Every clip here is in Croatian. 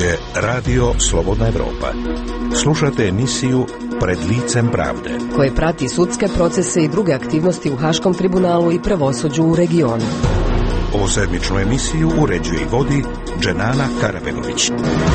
je Radio Slobodna Evropa. Slušate emisiju Pred licem pravde, koje prati sudske procese i druge aktivnosti u Haškom tribunalu i pravosuđu u regionu. Ovu sedmičnu emisiju uređuje i vodi Dženana Karabegović.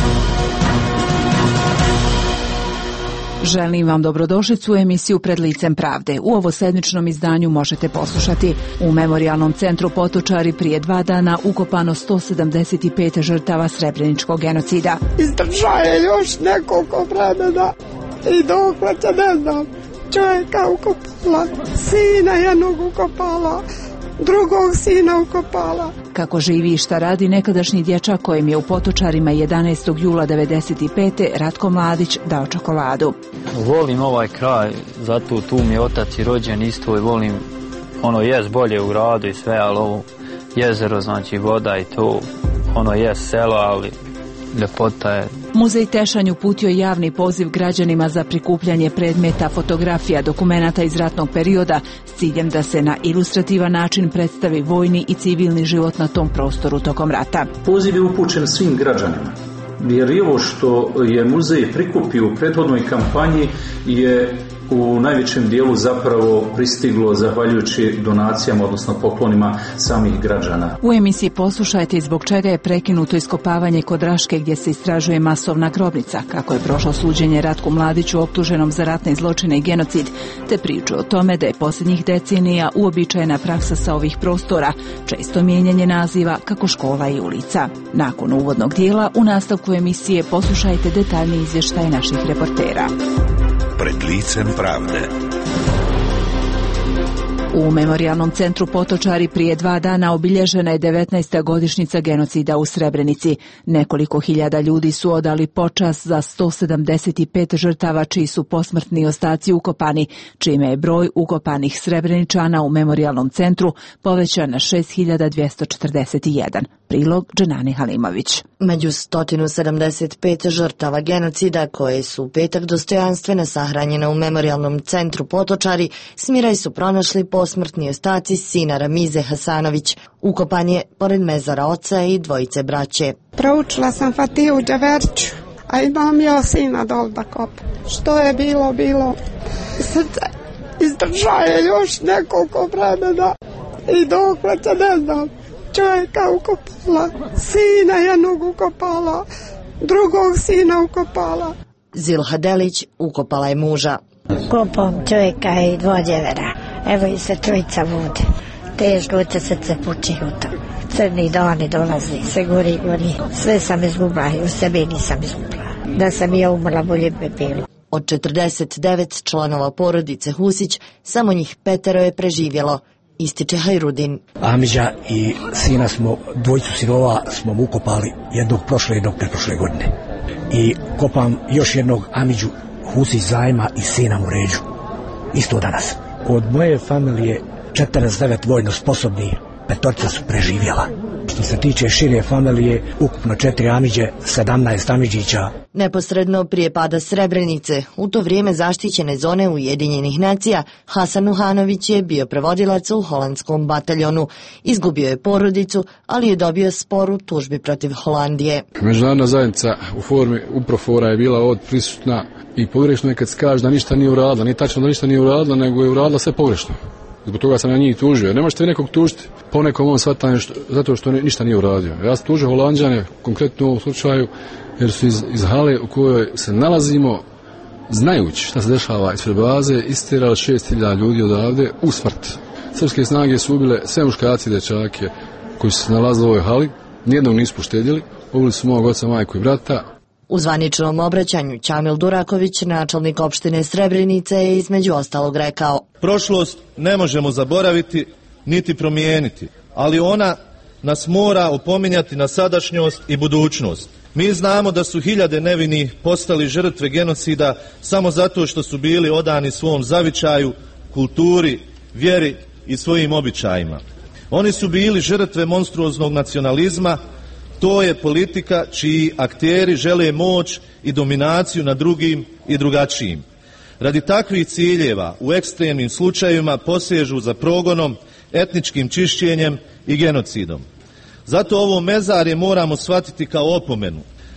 Želim vam dobrodošlicu u emisiju Pred licem pravde. U ovo sedmičnom izdanju možete poslušati: u Memorijalnom centru Potočari prije 2 dana ukopano 175 žrtava Srebreničkog genocida. Izdržao je još nekoliko vremena i dokle će, ne znam, čovjeka ukopala, sina jednog ukopala, drugog sina ukopala. Kako živi i šta radi nekadašnji dječak kojem je u Potočarima 11. jula 1995. Ratko Mladić dao čokoladu. Volim ovaj kraj, zato tu mi je otac i rođen isto i volim, jest bolje u gradu i sve, ali ovo jezero, znači voda i to, jest selo, ali ljepota je. Muzej Tešanj uputio javni poziv građanima za prikupljanje predmeta, fotografija, dokumenata iz ratnog perioda s ciljem da se na ilustrativan način predstavi vojni i civilni život na tom prostoru tokom rata. Poziv je upućen svim građanima, jer i ovo što je muzej prikupio u prethodnoj kampanji je u najvećem dijelu zapravo pristiglo zahvaljujući donacijama, odnosno poklonima samih građana. U emisiji poslušajte zbog čega je prekinuto iskopavanje kod Raške gdje se istražuje masovna grobnica, kako je prošlo suđenje Ratku Mladiću optuženom za ratne zločine i genocid, te priču o tome da je posljednjih decenija uobičajena praksa sa ovih prostora, često mijenjanje naziva kako škola i ulica. Nakon uvodnog dijela, u nastavku emisije poslušajte detaljni izvještaj naših reportera. Pred licem pravde. U Memorijalnom centru Potočari prije 2 dana obilježena je 19. godišnjica genocida u Srebrenici. Nekoliko hiljada ljudi su odali počast za 175 žrtava čiji su posmrtni ostaci ukopani, čime je broj ukopanih Srebreničana u Memorijalnom centru povećan na 6241. Prilog Dženani Halimović. Među 175 žrtava genocida koje su u petak dostojanstveno sahranjene u Memorijalnom centru Potočari, smiraj su pronašli posmrtni ostaci sina Ramize Hasanović. Ukopan je pored mezara oca i dvojice braće. Proučila sam Fatiju Džaverću, a imam ja sina dol da kopa. Što je bilo, bilo. Srce izdržao je još nekoliko vremena i dokle će, ne znam, čovjeka ukopala, sina jednog ukopala, drugog sina ukopala. Zilha Delić ukopala je muža. Kopam čovjeka i 2 djevera. Evo i se 3 vode. Teško te srce puči u to. Crni dani dolazi, se gori. Sve sam izgubila i u sebi nisam izgubila. Da sam ja umrla, bolje bi bilo. Od 49 članova porodice Husić, samo njih 5 je preživjelo, ističe Hajrudin. Amidža i sina smo, dvojicu sinova smo ukopali, jednog prošle, jednog pretprošle godine. I kopam još jednog Amidžu Husić Zajma i sina mu Ređu. Isto danas. Od moje familije 49 vojno sposobni, 5 su preživjela. Što se tiče šire familije, ukupno 4 Amidže, 17 Amidžića. Neposredno prije pada Srebrenice, u to vrijeme zaštićene zone Ujedinjenih nacija, Hasan Uhanović je bio prevodilac u holandskom bataljonu. Izgubio je porodicu, ali je dobio spor u tužbi protiv Holandije. Međunarodna zajednica u formi UPROFOR-a je bila ovdje prisutna i pogrešno je kad se kaže da ništa nije uradila. Nije tačno da ništa nije uradila, nego je uradila sve pogrešno. Zbog toga sam na njih tužio. Ne možete nekog tužiti po nekom ovom shvatanju zato što ništa nije uradio. Ja sam tužio Holanđane, konkretno u ovom slučaju, jer su iz hale u kojoj se nalazimo, znajući šta se dešava ispred baze, istjerali 6000 ljudi odavde u smrt. Srpske snage su ubile sve muškarci i dečake koji su se nalazili u ovoj hali, nijednog nisu poštedjeli, ubili su mog oca, majku i brata. U zvaničnom obraćanju Čamil Duraković, načelnik opštine Srebrenice, je između ostalog rekao: prošlost ne možemo zaboraviti niti promijeniti, ali ona nas mora opominjati na sadašnjost i budućnost. Mi znamo da su hiljade nevinih postali žrtve genocida samo zato što su bili odani svom zavičaju, kulturi, vjeri i svojim običajima. Oni su bili žrtve monstruoznog nacionalizma. To je politika čiji akteri žele moć i dominaciju nad drugim i drugačijim. Radi takvih ciljeva u ekstremnim slučajevima posežu za progonom, etničkim čišćenjem i genocidom. Zato ovo mezarje moramo shvatiti kao opomenu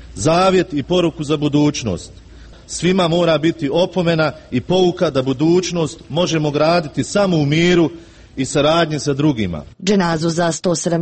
zavjet i poruku za budućnost. Svima mora biti opomena i pouka da budućnost možemo graditi samo u miru i saradnji sa drugima. Dženazu za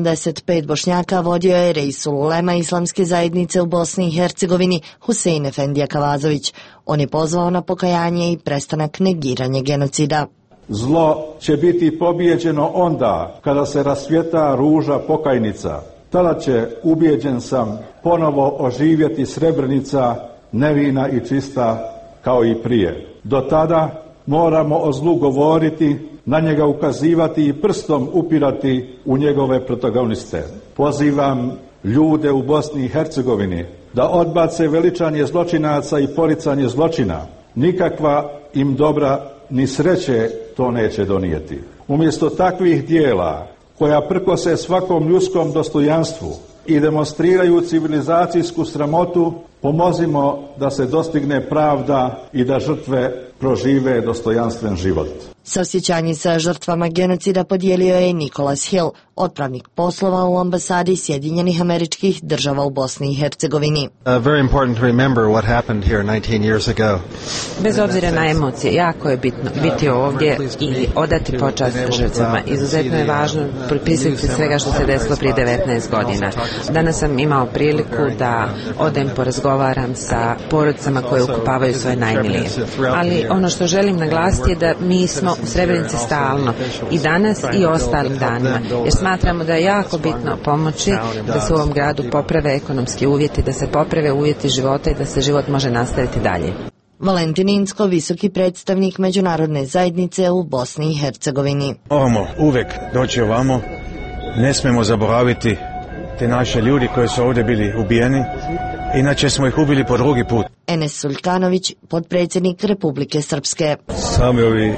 175 Bošnjaka vodio je Reisul Ulema Islamske zajednice u Bosni i Hercegovini Husein Efendija Kavazović. On je pozvao na pokajanje i prestanak negiranja genocida. Zlo će biti pobijeđeno onda kada se rasvjeta ruža pokajnica. Tada će, ubijeđen sam, ponovo oživjeti Srebrenica, nevina i čista kao i prije. Do tada moramo o zlu govoriti, na njega ukazivati i prstom upirati u njegove protagoniste. Pozivam ljude u Bosni i Hercegovini da odbace veličanje zločinaca i poricanje zločina. Nikakva im dobra ni sreće to neće donijeti. Umjesto takvih dijela koja prkose svakom ljudskom dostojanstvu i demonstriraju civilizacijsku sramotu, pomozimo da se dostigne pravda i da žrtve prožive dostojanstven život. Saosjećanje sa žrtvama genocida podijelio je Nicholas Hill, otpravnik poslova u ambasadi Sjedinjenih Američkih Država u Bosni i Hercegovini. Very important to remember what happened here 19 years ago. Bez obzira na emocije, jako je bitno biti ovdje i odati počast žrtvama. Izuzetno je važno prisjetiti svega što se desilo prije 19 godina. Danas sam imao priliku da odem porazgovaram sa porodicama koje ukopavaju svoje najmilije. Ali ono što želim naglasiti je da mi smo u Srebrenici stalno i danas i ostalim danima, jer smatramo da je jako bitno pomoći da se u ovom gradu poprave ekonomski uvjeti, da se poprave uvjeti života i da se život može nastaviti dalje. Valentin Incko, visoki predstavnik međunarodne zajednice u Bosni i Hercegovini. Moramo uvijek doći ovamo, ne smemo zaboraviti te naše ljudi koji su ovdje bili ubijeni, inače smo ih ubili po drugi put. Enes Suljkanović, potpredsjednik Republike Srpske. Sami ovi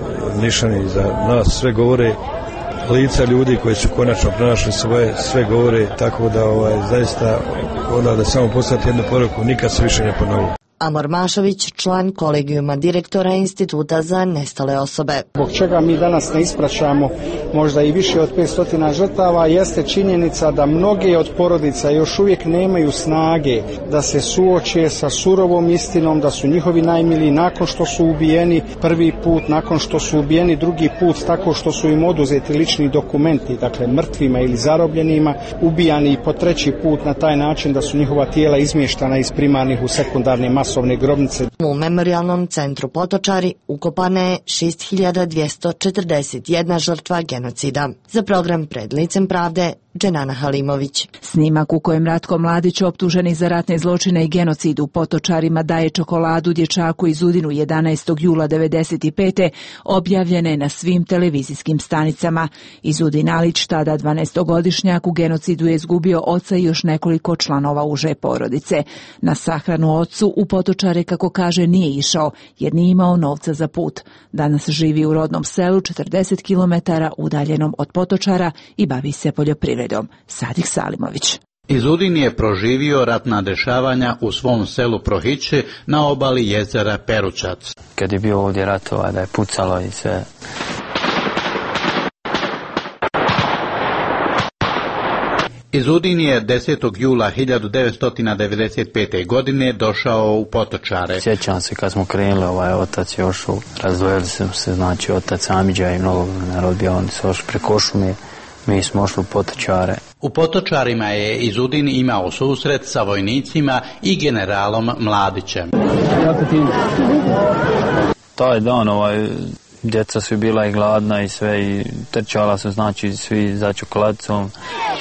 nišani za nas sve govore, lica ljudi koji su konačno pronašli svoje, sve govore, tako da zaista onda da samo poslati jednu poruku, nikad se više ne ponovi. Amor Mašović, član kolegijuma direktora Instituta za nestale osobe. Zbog čega mi danas ne ispraćamo možda i više od 500 žrtava jeste činjenica da mnoge od porodica još uvijek nemaju snage da se suoče sa surovom istinom da su njihovi najmiliji nakon što su ubijeni prvi put, nakon što su ubijeni drugi put tako što su im oduzeti lični dokumenti, dakle mrtvima ili zarobljenima, ubijani po treći put na taj način da su njihova tijela izmještana iz primarnih u sekundarne masovne grobnice. U Memorijalnom centru Potočari ukopana je 6241 žrtva genocida. Za program Pred licem pravde, Dženana Halimović. Snimak u kojem Ratko Mladić, optuženi za ratne zločine i genocid u Potočarima, daje čokoladu dječaku iz Udinu 11. jula 1995. objavljene na svim televizijskim stanicama. Izudin Alić, tada 12-godišnjak, u genocidu je izgubio oca i još nekoliko članova uže porodice. Na sahranu ocu u Potočare, kako kaže, nije išao jer nije imao novca za put. Danas živi u rodnom selu 40 km udaljenom od Potočara i bavi se poljoprivredom. Sadik Salimović. Izudin je proživio ratna dešavanja u svom selu Prohiće na obali jezera Peručac. Kad je bio ovdje ratova da je pucalo i sve. Izudin je 10. jula 1995. godine došao u Potočare. Sjećam se kad smo krenuli, otac je ošao, razdvojili smo se, znači otac Amidža i mnogo narod bio, oni su ošli preko šume. Mi smo ošli u Potočare. U Potočarima je Izudin imao susret sa vojnicima i generalom Mladićem. Taj dan djeca su bila i gladna i sve i trčala su, znači svi za čokoladicom.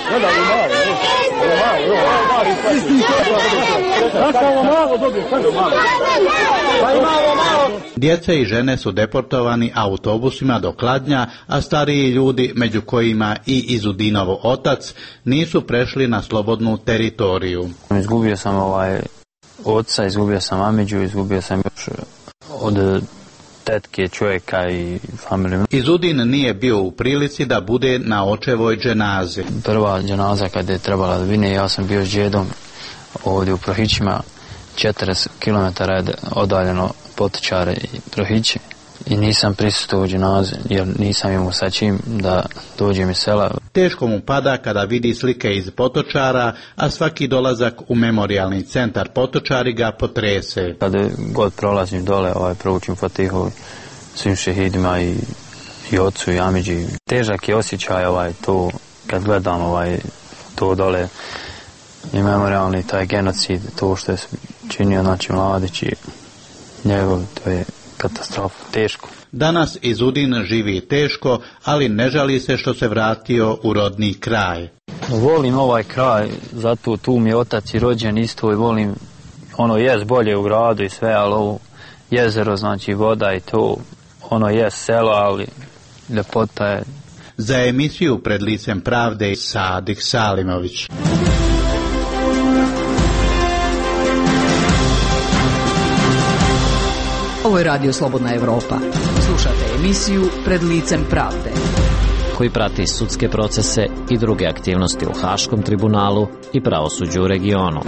Djeca i žene su deportovani autobusima do Kladnja, a stariji ljudi, među kojima i Izudinovo otac, nisu prešli na slobodnu teritoriju. Izgubio sam oca, izgubio sam Amidžu, izgubio sam još od tetke, čovjeka i familiju. Izudin nije bio u prilici da bude na očevoj dženazi. Prva dženaza kada je trebala da vine, ja sam bio s džedom ovdje u Prohićima, 40 km odaljeno Potočare i Prohiće. i nisam prisutovao dženazi jer nisam imao sa čim da dođem iz sela. Teško mu pada kada vidi slike iz Potočara, a svaki dolazak u memorijalni centar Potočari ga potrese. Kada god prolazim dole, proučim fatihu svim šehidima i ocu i amidži. Težak je osjećaj to kad gledam to dole i memorijalni taj genocid, to što je činio Mladić i njegov, to je katastrofa, teško. Danas Izudin živi teško, ali ne žali se što se vratio u rodni kraj. Volim ovaj kraj, zato tu mi je otac i rođen isto i volim, jest bolje u gradu i sve, ali ovo jezero, voda i to, jest selo, ali ljepota je. Za emisiju Pred licem pravde Sadik Salimović. Ovo je Radio Slobodna Evropa. Slušate emisiju Pred licem pravde, koji prati sudske procese i druge aktivnosti u Haškom tribunalu i pravosuđu u regionu.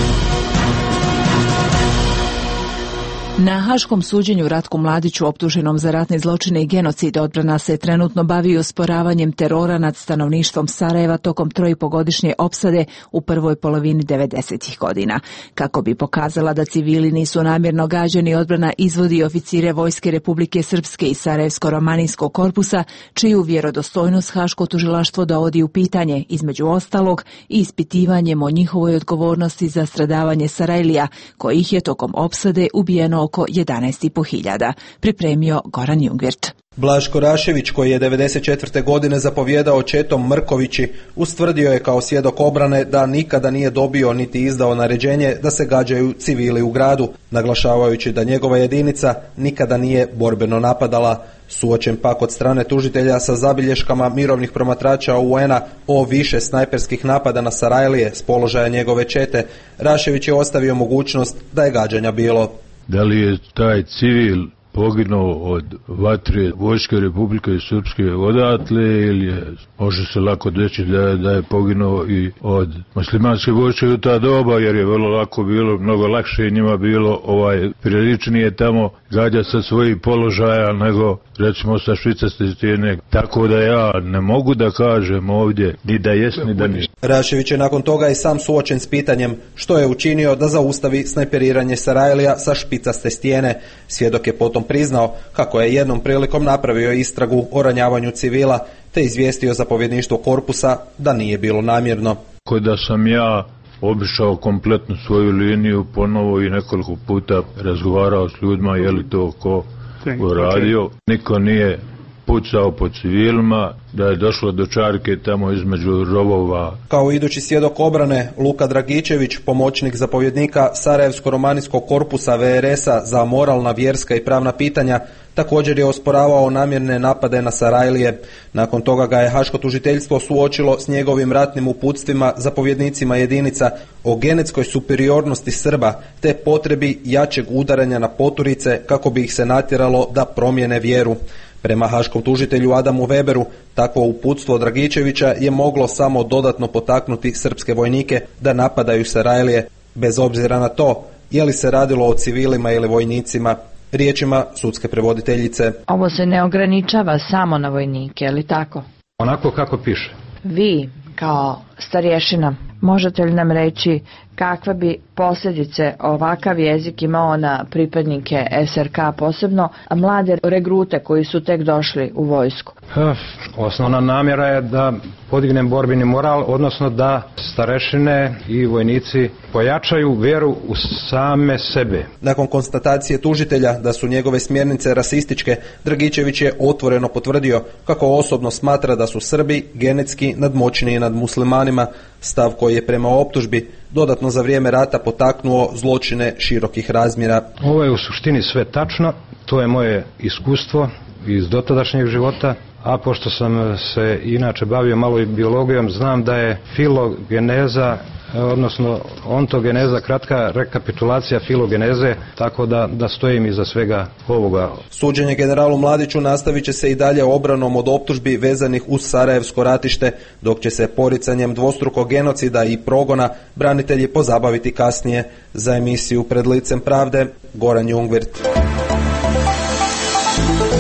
Na Haškom suđenju Ratku Mladiću, optuženom za ratne zločine i genocid, odbrana se trenutno bavi osporavanjem terora nad stanovništvom Sarajeva tokom 3,5-godišnje opsade u prvoj polovini 90-ih godina. Kako bi pokazala da civili nisu namjerno gađani, odbrana izvodi oficire Vojske Republike Srpske i Sarajevsko-romanijskog korpusa, čiju vjerodostojnost Haško tužilaštvo dovodi u pitanje, između ostalog i ispitivanjem o njihovoj odgovornosti za stradavanje Sarajlija, kojih je tokom opsade ubijeno oko 11.500, pripremio Goran Jungwirth. Blažko Rašević, koji je 1994. godine zapovjedao četom Mrkovići, ustvrdio je kao svjedok obrane da nikada nije dobio niti izdao naređenje da se gađaju civili u gradu, naglašavajući da njegova jedinica nikada nije borbeno napadala. Suočen pak od strane tužitelja sa zabilješkama mirovnih promatrača UN-a o više snajperskih napada na Sarajlije s položaja njegove čete, Rašević je ostavio mogućnost da je gađanja bilo. Da li je taj civil poginuo od vatre Vojske Republike Srpske odatle ili može se lako reći da je poginuo i od muslimanske vojske u ta doba, jer je vrlo lako bilo, mnogo lakše njima bilo priličnije tamo gađati sa svojih položaja nego recimo sa švicarske stijene, tako da ja ne mogu da kažem ovdje ni da jest ni da nije. Rašević je nakon toga i sam suočen s pitanjem što je učinio da zaustavi snajperiranje Sarajlija sa špicaste stijene. Svjedok je potom priznao kako je jednom prilikom napravio istragu o ranjavanju civila te izvijestio zapovjedništvo korpusa da nije bilo namjerno. Da sam ja obišao kompletnu svoju liniju ponovo i nekoliko puta razgovarao s ljudima je li to ko radio. Niko nije pucao po civilima, da je došlo do čarke tamo između rovova. Kao idući svjedok obrane, Luka Dragičević, pomoćnik zapovjednika Sarajevsko-romanijskog korpusa VRS-a za moralna, vjerska i pravna pitanja, također je osporavao namjerne napade na Sarajlije. Nakon toga ga je Haško tužiteljstvo suočilo s njegovim ratnim uputstvima zapovjednicima jedinica o genetskoj superiornosti Srba te potrebi jačeg udaranja na poturice kako bi ih se natjeralo da promijene vjeru. Prema haškom tužitelju Adamu Weberu, takvo uputstvo Dragičevića je moglo samo dodatno potaknuti srpske vojnike da napadaju Sarajlije, bez obzira na to je li se radilo o civilima ili vojnicima. Riječima sudske prevoditeljice. Ovo se ne ograničava samo na vojnike, je li tako? Onako kako piše. Vi, kao starješina, možete li nam reći kakve bi posljedice ovakav jezik imao na pripadnike SRK, posebno mlade regrute koji su tek došli u vojsku? Osnovna namjera je da podignem borbeni moral, odnosno da starešine i vojnici pojačaju vjeru u same sebe. Nakon konstatacije tužitelja da su njegove smjernice rasističke, Dragičević je otvoreno potvrdio kako osobno smatra da su Srbi genetski nadmoćniji nad muslimanima, stav koji je prema optužbi dodatno za vrijeme rata potaknuo zločine širokih razmjera. Ovo je u suštini sve tačno, to je moje iskustvo iz dotadašnjeg života, a pošto sam se inače bavio malo i biologijom, znam da je filogeneza, odnosno ontogeneza, kratka rekapitulacija filogeneze, tako da stojim iza svega ovoga. Suđenje generalu Mladiću nastavit će se i dalje obranom od optužbi vezanih uz Sarajevsko ratište, dok će se poricanjem dvostrukog genocida i progona branitelji pozabaviti kasnije. Za emisiju Pred licem pravde, Goran Jungwirth.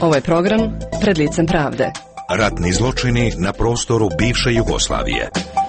Ovo je program Pred licem pravde. Ratni zločini na prostoru bivše Jugoslavije.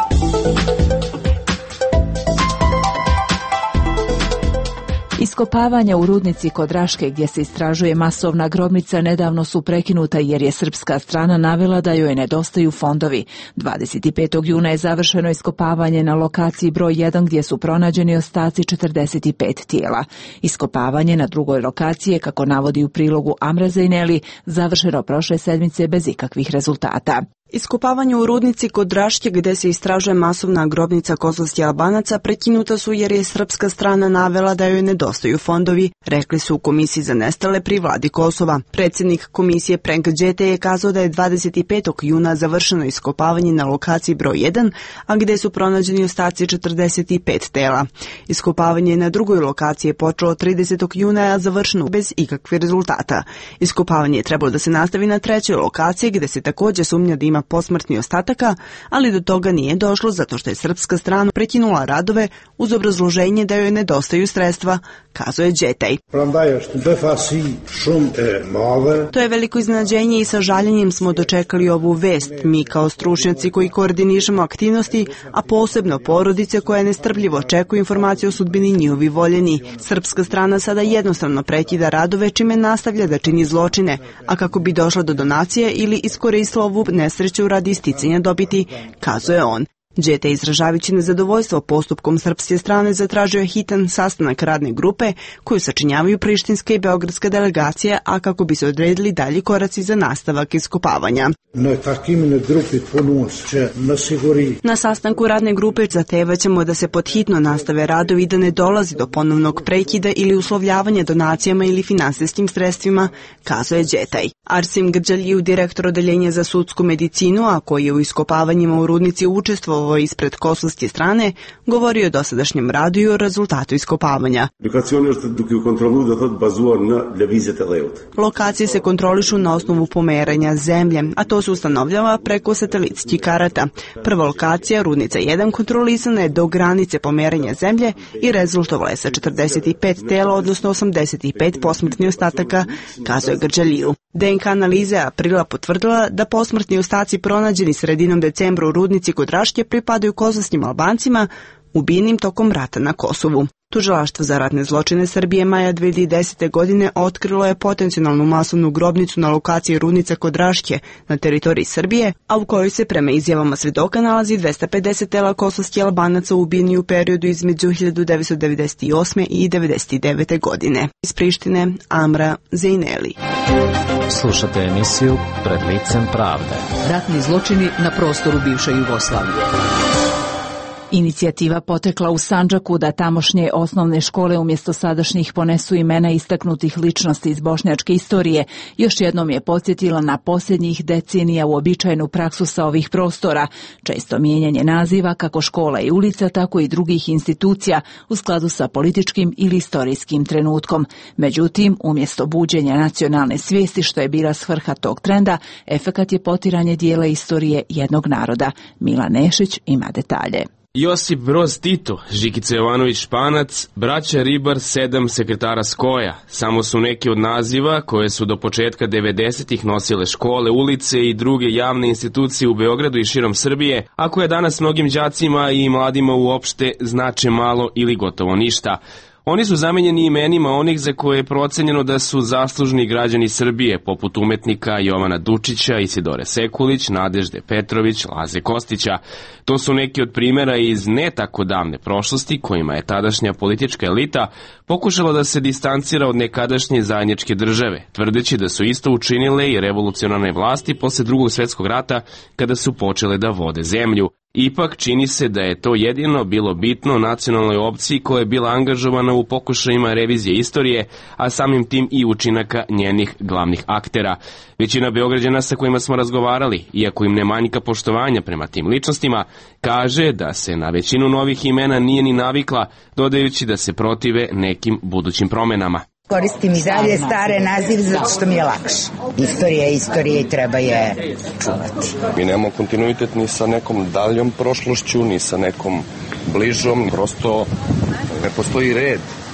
Iskopavanja u rudnici kod Raške gdje se istražuje masovna grobnica nedavno su prekinuta jer je srpska strana navela da joj nedostaju fondovi. 25. juna je završeno iskopavanje na lokaciji broj 1 gdje su pronađeni ostaci 45 tijela. Iskopavanje na drugoj lokaciji je, kako navodi u prilogu Amra Zejneli, završeno prošle sedmice bez ikakvih rezultata. Iskopavanje u rudnici kod Raške gdje se istražuje masovna grobnica kosovskih Albanaca prekinuta su jer je srpska strana navela da joj nedostaju fondovi, rekli su u Komisiji za nestale pri vladi Kosova. Predsjednik komisije Prenk Đete je kazao da je 25. juna završeno iskopavanje na lokaciji broj 1, a gdje su pronađeni ostaci 45 tela. Iskopavanje na drugoj lokaciji je počelo 30. juna, a završeno bez ikakvih rezultata. Iskopavanje je trebalo da se nastavi na trećoj lokaciji gdje se također sumnja da ima posmrtnih ostataka, ali do toga nije došlo zato što je srpska strana prekinula radove uz obrazloženje da joj nedostaju sredstva, kazuje Đetej. To je veliko iznenađenje i sa žaljenjem smo dočekali ovu vest. Mi kao stručnjaci koji koordinišemo aktivnosti, a posebno porodice koje nestrpljivo očekuju informacije o sudbini njihovi voljeni. Srpska strana sada jednostavno prekida radove čime nastavlja da čini zločine, a kako bi došla do donacije ili iskoristila ovu nesreću radi isticanja dobiti, kazuje on. Đete, izražavajući nezadovoljstvo postupkom srpske strane, zatražio je hitan sastanak radne grupe koju sačinjavaju prištinska i beogradska delegacija, a kako bi se odredili dalji koraci za nastavak iskopavanja. Na sastanku radne grupe zahtevaćemo da se podhitno nastave radovi i da ne dolazi do ponovnog prekida ili uslovljavanja donacijama ili finansijskim sredstvima, kazuje Đetaj. Arsim Grđaliju, direktor odeljenja za sudsku medicinu, a koji je u iskopavanjima u rudnici učestvovao ispred kosovske strane, govori o dosadašnjem radu i o rezultatu iskopavanja. Lokacije se kontrolišu na osnovu pomeranja zemlje, a to se ustanovljava preko satelitskih karata. Prva lokacija, rudnica 1, kontrolisana je do granice pomeranja zemlje i rezultovala je sa 45 tela, odnosno 85 posmrtnih ostataka, kazuje Grđaliju. DNK analiza je aprila potvrdila da posmrtni ostaci pronađeni sredinom decembra u rudnici kod Raške pripadaju kosovskim Albancima ubijenim tokom rata na Kosovu. Tužilaštvo za ratne zločine Srbije maja 2010. godine otkrilo je potencijalnu masovnu grobnicu na lokaciji rudnica kod Raške na teritoriji Srbije, a u kojoj se prema izjavama svedoka nalazi 250 tela kosovskih Albanaca ubijeni u periodu između 1998. i 1999. godine. Iz Prištine, Amra Zejneli. Slušate emisiju Pred licem pravde. Ratni zločini na prostoru bivše Jugoslavije. Inicijativa potekla u Sandžaku da tamošnje osnovne škole umjesto sadašnjih ponesu imena istaknutih ličnosti iz bošnjačke istorije. Još jednom je podsjetila na posljednjih decenija uobičajenu praksu sa ovih prostora, često mijenjanje naziva kako škola i ulica, tako i drugih institucija u skladu sa političkim ili istorijskim trenutkom. Međutim, umjesto buđenja nacionalne svijesti, što je bila svrha tog trenda, efekat je potiranje dijela istorije jednog naroda. Mila Nešić ima detalje. Josip Broz Tito, Žikica Jovanović Španac, braća Ribar, 7 sekretara Skoja. Samo su neki od naziva koje su do početka 90-ih nosile škole, ulice i druge javne institucije u Beogradu i širom Srbije, a koje danas mnogim đacima i mladima uopšte znače malo ili gotovo ništa. Oni su zamenjeni imenima onih za koje je procenjeno da su zaslužni građani Srbije, poput umetnika Jovana Dučića, Isidore Sekulić, Nadežde Petrović, Laze Kostića. To su neki od primjera iz ne tako davne prošlosti kojima je tadašnja politička elita pokušala da se distancira od nekadašnje zajedničke države, tvrdeći da su isto učinile i revolucionarne vlasti posle Drugog svjetskog rata kada su počele da vode zemlju. Ipak čini se da je to jedino bilo bitno nacionalnoj opciji koja je bila angažovana u pokušajima revizije istorije, a samim tim i učinaka njenih glavnih aktera. Većina Beograđana sa kojima smo razgovarali, iako im ne manjka poštovanja prema tim ličnostima, kaže da se na većinu novih imena nije ni navikla, dodajući da se protive nekim budućim promenama. Koristim i dalje stare naziv zato što mi je lakše. Istorija je istorija i treba je čuvati. Mi nemamo kontinuitet ni sa nekom daljom prošlošću, ni sa nekom bližom. Prosto ne postoji red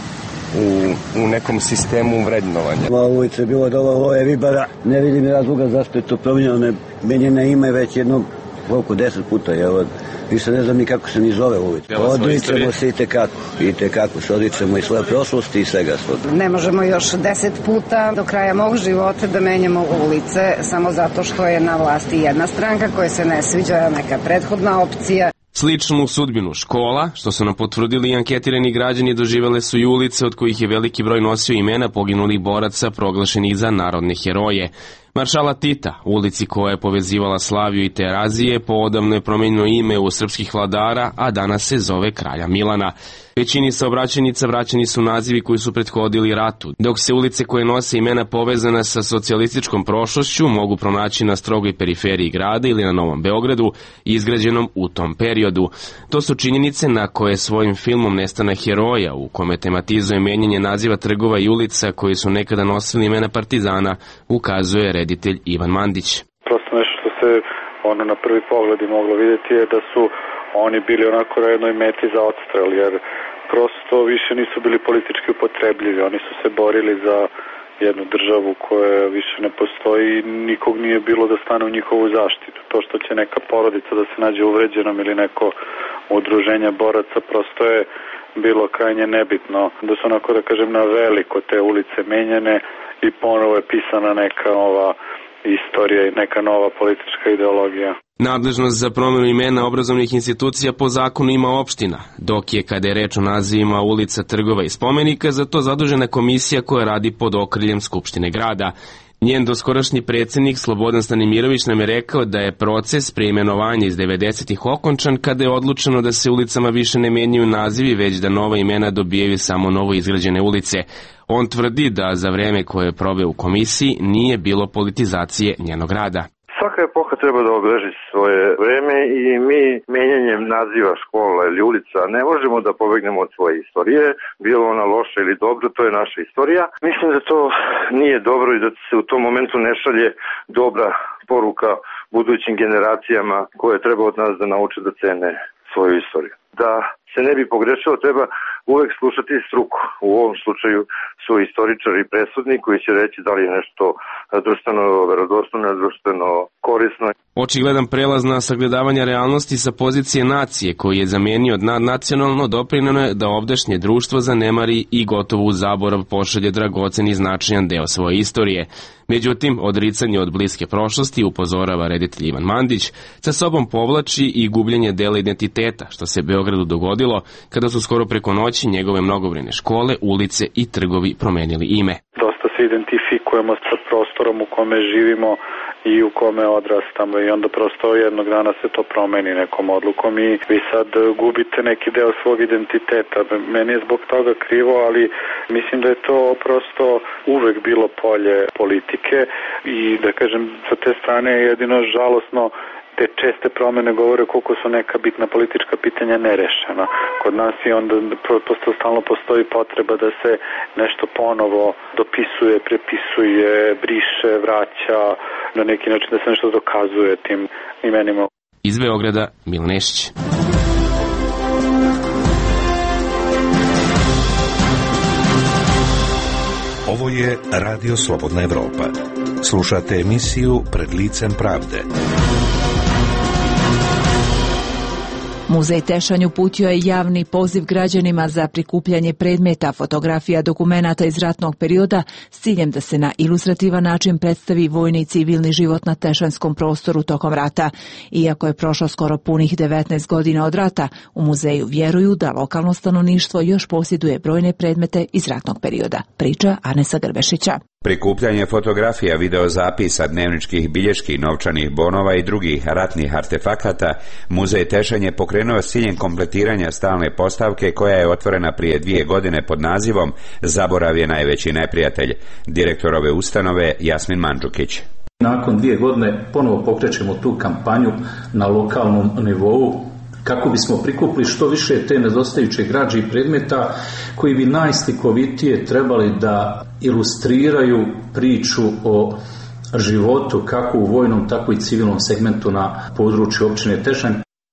u nekom sistemu vrednovanja. Ova ulica je bilo dola ove Ribara, ne vidim razloga zašto je to promijenjeno, menjeno ime već jedno, koliko, 10 puta je ovo. Više ne znam ni kako se ni zove ulica. Odričemo se i tekako se odričemo i svoje prošlosti i svega svoga. Ne možemo još 10 puta do kraja mog života da menjamo ulice samo zato što je na vlasti jedna stranka koja se ne sviđa, neka prethodna opcija. Sličnu sudbinu škola, što su nam potvrdili i anketirani građani, doživele su i ulice od kojih je veliki broj nosio imena poginulih boraca proglašenih za narodne heroje. Maršala Tita, ulici koja je povezivala Slaviju i Terazije, poodavno je promenjeno ime u srpskih vladara, a danas se zove Kralja Milana. Većini saobraćajnica vraćeni su nazivi koji su prethodili ratu, dok se ulice koje nose imena povezana sa socijalističkom prošlošću mogu pronaći na strogoj periferiji grada ili na Novom Beogradu, izgrađenom u tom periodu. To su činjenice na koje svojim filmom Nestanak heroja, u kome tematizuje menjanje naziva trgova i ulica koji su nekada nosili imena partizana, ukazuje reditelj Ivan Mandić. Prosto nešto što se na prvi pogled moglo vidjeti je da su oni bili onako na jednoj meti za odstrel, jer prosto više nisu bili politički upotrebljivi. Oni su se borili za jednu državu koja više ne postoji i nikog nije bilo da stane u njihovu zaštitu. To što će neka porodica da se nađe uvređenom ili neko udruženje boraca prosto je bilo krajnje nebitno. Da su onako, da kažem, na veliko te ulice menjene i ponovo je pisana neka nova istorija i neka nova politička ideologija. Nadležnost za promjenu imena obrazovnih institucija po zakonu ima opština, dok je, kada je reč o nazivima ulica, trgova i spomenika, za to zadužena komisija koja radi pod okriljem Skupštine grada. Njen doskorašnji predsjednik Slobodan Stanimirović nam je rekao da je proces preimenovanja iz 90-ih okončan kada je odlučeno da se ulicama više ne menjaju nazivi, već da nova imena dobijaju samo novo izgrađene ulice. On tvrdi da za vreme koje je proveo u komisiji nije bilo politizacije njenog rada. Svaka epoha treba da obeleži svoje vreme i mi menjanjem naziva škola ili ulica ne možemo da pobegnemo od svoje istorije, bilo ona loša ili dobro, to je naša istorija. Mislim da to nije dobro i da se u tom momentu ne šalje dobra poruka budućim generacijama koje treba od nas da nauče da cene svoju istoriju. Da se ne bi pogrešilo, treba uvek slušati struku. U ovom slučaju su istoričari presudni koji će reći da li je nešto društveno verodostojno, društveno korisno. Očigledan prelaz na sagledavanje realnosti sa pozicije nacije koji je zamenio nadnacionalno doprinjeno je da ovdašnje društvo zanemari i gotovo u zaborav pošalje dragocen i značajan deo svoje istorije. Međutim, odricanje od bliske prošlosti, upozorava reditelj Ivan Mandić, sa sobom povlači i gubljenje dela identiteta, što se Beogradu dogodilo kada su skoro preko noći njegove mnogobrojne škole, ulice i trgovi promenili ime. Dosta se identifikujemo sa prostorom u kome živimo i u kome odrastamo i onda prosto jednog dana se to promeni nekom odlukom i vi sad gubite neki deo svog identiteta. Meni je zbog toga krivo, ali mislim da je to prosto uvek bilo polje politike i da kažem sa te strane je jedino žalosno te česte promene govore koliko su neka bitna politička pitanja nerešena. Kod nas i onda stalno postoji potreba da se nešto ponovo dopisuje, prepisuje, briše, vraća, na neki način da se nešto dokazuje tim imenima. Iz Beograda, Milan Nešić. Ovo je Radio Slobodna Evropa. Slušate emisiju Pred licem pravde. Muzej Tešanj uputio je javni poziv građanima za prikupljanje predmeta, fotografija, dokumenata iz ratnog perioda s ciljem da se na ilustrativan način predstavi vojni i civilni život na tešanjskom prostoru tokom rata. Iako je prošlo skoro punih 19 godina od rata, u muzeju vjeruju da lokalno stanovništvo još posjeduje brojne predmete iz ratnog perioda. Priča Anesa Grbešića. Prikupljanje fotografija, videozapisa, dnevničkih bilješki, novčanih bonova i drugih ratnih artefakata Muzej Tešanj je pokrenuo s ciljem kompletiranja stalne postavke koja je otvorena prije 2 godine pod nazivom Zaborav je najveći neprijatelj. Direktor ove ustanove Jasmin Mandžukić. Nakon 2 godine ponovo pokrećemo tu kampanju na lokalnom nivou kako bismo prikupili što više te nedostajuće građe i predmeta koji bi najslikovitije trebali da ilustriraju priču o životu kako u vojnom tako i civilnom segmentu na području općine Tešanj.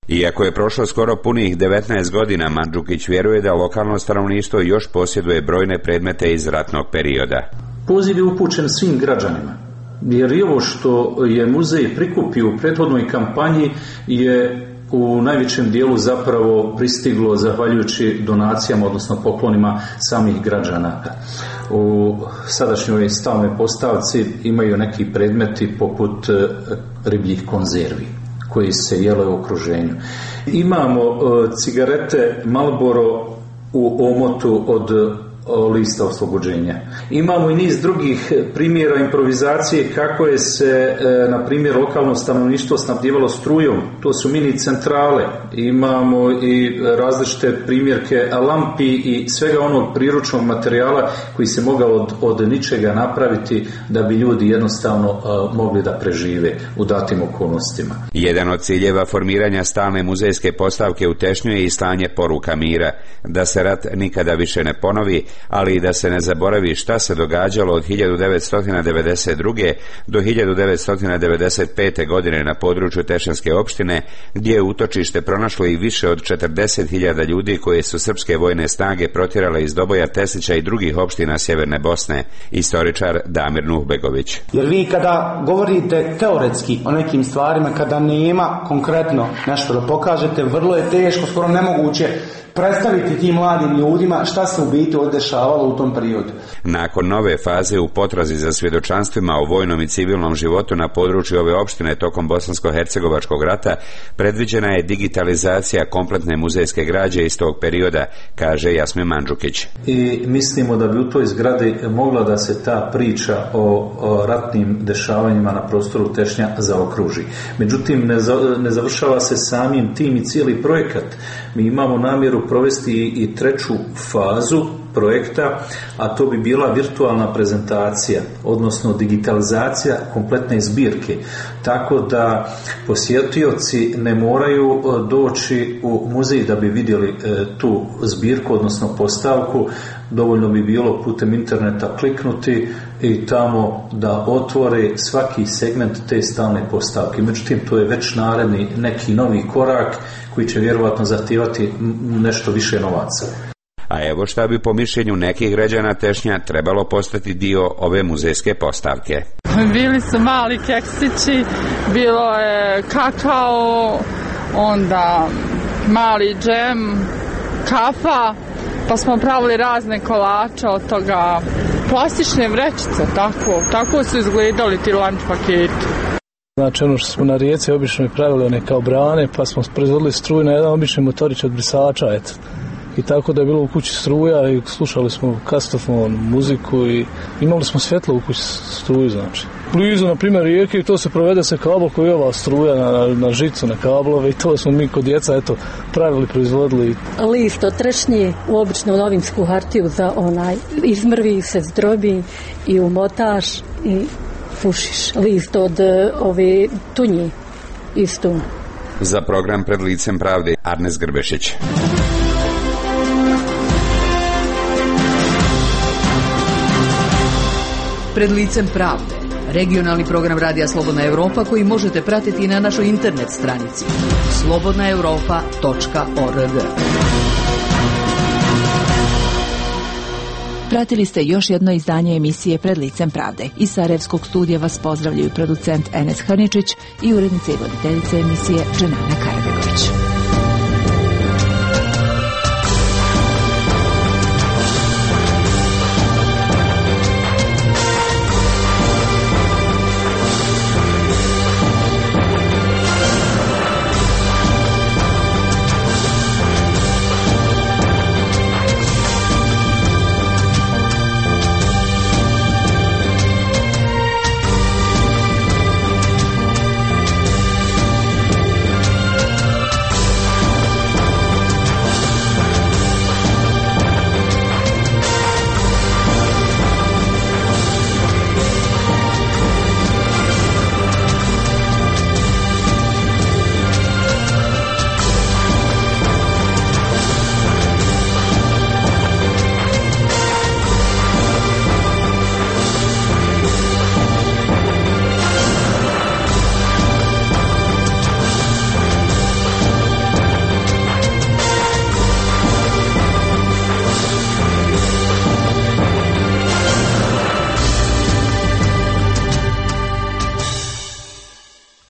Iako je prošlo skoro punih 19 godina, Mandžukić vjeruje da lokalno stanovništvo još posjeduje brojne predmete iz ratnog perioda. Poziv je upućen svim građanima, jer i ovo što je muzej prikupio u prethodnoj kampanji je u najvećem dijelu zapravo pristiglo zahvaljujući donacijama, odnosno poklonima samih građana. U sadašnjoj stalnoj postavci imaju neki predmeti poput ribljih konzervi koji se jele u okruženju. Imamo cigarete Marlboro u omotu od lista oslobođenja. Imamo i niz drugih primjera improvizacije kako je se, na primjer, lokalno stanovništvo snabdjevalo strujom. To su mini centrale. Imamo i različite primjerke lampi i svega onog priručnog materijala koji se mogao od ničega napraviti da bi ljudi jednostavno mogli da prežive u datim okolnostima. Jedan od ciljeva formiranja stalne muzejske postavke u Tešnju je i slanje poruka mira, da se rat nikada više ne ponovi, ali i da se ne zaboravi šta se događalo od 1992. do 1995. godine na području Tešanske opštine, gdje je utočište pronašlo i više od 40.000 ljudi koje su srpske vojne snage protjerale iz Doboja, Teslića i drugih opština sjeverne Bosne, istoričar Damir Nuhbegović. Jer vi kada govorite teoretski o nekim stvarima, kada nema konkretno nešto da pokažete, vrlo je teško, skoro nemoguće predstaviti tim mladim ljudima šta se u biti odešavalo u tom periodu. Nakon nove faze u potrazi za svjedočanstvima o vojnom i civilnom životu na području ove opštine tokom Bosansko-hercegovačkog rata, predviđena je digitalizacija kompletne muzejske građe iz tog perioda, kaže Jasmin Mandžukić. I mislimo da bi u toj zgradi mogla da se ta priča o ratnim dešavanjima na prostoru Tešnja zaokruži. Međutim, ne završava se samim tim i cijeli projekat. Mi imamo namjeru provesti i treću fazu projekta, a to bi bila virtualna prezentacija, odnosno digitalizacija kompletne zbirke. Tako da posjetioci ne moraju doći u muzej da bi vidjeli tu zbirku, odnosno postavku. Dovoljno bi bilo putem interneta kliknuti i tamo da otvore svaki segment te stalne postavke. Međutim, to je već naredni neki novi korak koji će vjerovatno zahtijevati nešto više novaca. A evo šta bi po mišljenju nekih građana Tešnja trebalo postati dio ove muzejske postavke. Bili su mali keksići, bilo je kakao, onda mali džem, kafa, pa smo pravili razne kolače od toga, plastične vrećice, tako su izgledali ti lunch paketi. Znači ono što smo na rijeci obično i pravili one kao brane, pa smo proizvodili struju na jedan obični motorić od brisača, eto. I tako da je bilo u kući struja i slušali smo kastofon, muziku i imali smo svjetlo u kući struju, znači. Blizu, na primjer, rijeke i to se provede se kabel koji je ova struja na žicu, na kablove i to smo mi kod djeca, eto, pravili, proizvodili. List od trešnje, obično novinsku hartiju za izmrvi se, zdrobi i umotaš i pušiš. List od ove tunje isto. Za program Pred licem pravde Arnes Grbešić. Pred licem pravde, regionalni program Radija Slobodna Evropa koji možete pratiti na našoj internet stranici slobodnaevropa.org. Pratili ste još jedno izdanje emisije Pred licem pravde. Iz Sarajevskog studija vas pozdravljaju producent Enes Haničić i urednica i voditeljica emisije Dženana Karagina.